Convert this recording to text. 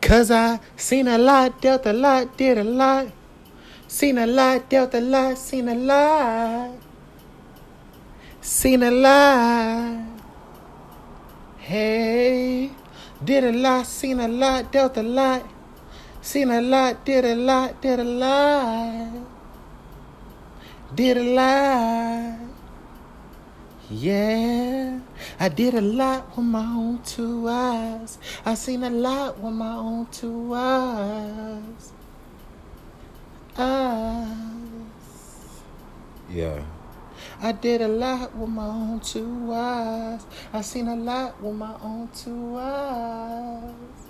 'Cause I seen a lot, dealt a lot, did a lot. Seen a lot, dealt a lot, seen a lot. Seen a lot. Hey, did a lot, seen a lot, dealt a lot. Seen a lot, did a lot, did a lot. Did a lot. Yeah, I did a lot with my own 2 eyes. I seen a lot with my own 2 eyes. Yeah. I did a lot with my own 2 eyes. I seen a lot with my own 2 eyes.